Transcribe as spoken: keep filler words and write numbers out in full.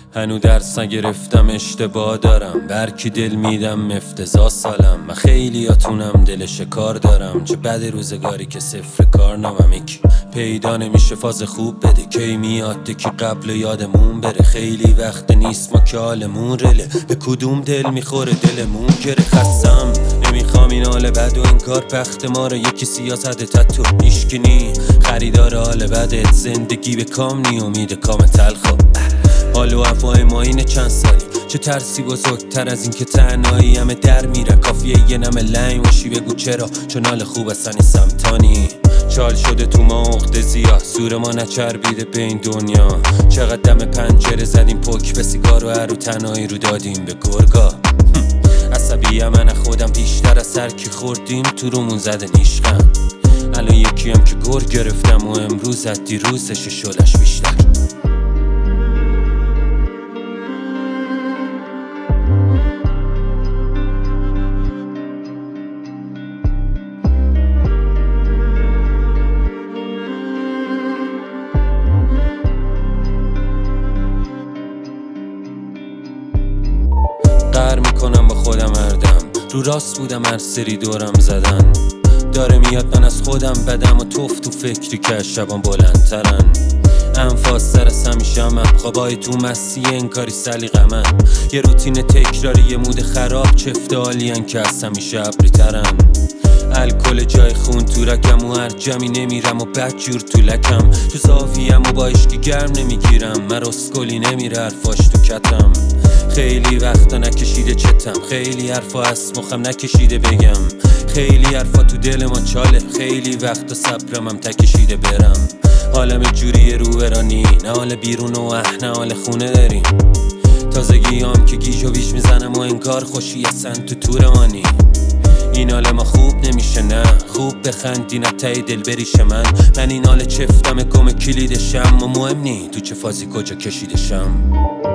هنو درس نگرفتم اشتباه دارم، برکی دل میدم افتضاح سالم. من خیلیاتونم دل شکار دارم، چه بد روزگاری که صفر کار نامم. یکی پیدا نمیشه فاز خوب بده، کی میاد که قبل یادمون بره. خیلی وقت نیست ما که حالمون رله، به کدوم دل میخوره دلمون گره. خستم نمیخوام این حال بد و این کار بخت ما رو یکی سیاست تتو ایشکنی. خریدار حال بدت زندگی به کام نی، امید کام تلخو. حال و هوای ما اینه چند سالی، چه ترسی بزرگتر از این که تنهایی همه در میره. کافیه یه نمه لنگ باشی بگو چرا، چون حال خوب اصلا این سمتانی. چال شده تو ما عقده زیاه، سور ما نچربیده به این دنیا. چقدر دم پنجره زدیم پک به سیگار و هرو تنهایی رو دادیم به گرگا. عصبی من خودم بیشتر از سر کی خوردیم تو رومون زده نیشقم. الان یکی هم که گر گرفتم و امروز از دیروزش شدش بیشتر. قهر میکنم با خودم هردم، رو راست بودم هر سری دورم زدن. داره میاد من از خودم بدم و توف تو فکری که از شبان بلندترن. انفاس سر از همیشه همم، خوابای تو مسیح انکاری سلیقه من. یه روتین تکراری یه مود خراب، چفت عالین که از همیشه ابری ترن. الکل جای خون تو رکم و هر جمعی نمیرم و بد جور تو لکم. تو زاویم و با اشکی گرم نمیگیرم، من رسکلی نمیره حرفاش تو کتم. خیلی وقتا نکشیده چتم، خیلی حرفا از مخم نکشیده بگم. خیلی حرفا تو دل ما چاله، خیلی وقتا صبرم هم تکشیده برم. حالم جوری رو برانی، نه حال بیرون و اه نه حال خونه داریم. تازگی هم که گیج و بیش میزنم و انکار خوشی اصلا تو تورمانی. این حال ما خوب نمیشه نه، خوب بخندی نه تای دل بریشه من. من این حال چفتم گم کلیدشم و مهم نی تو چه فازی کجا کشیدشم.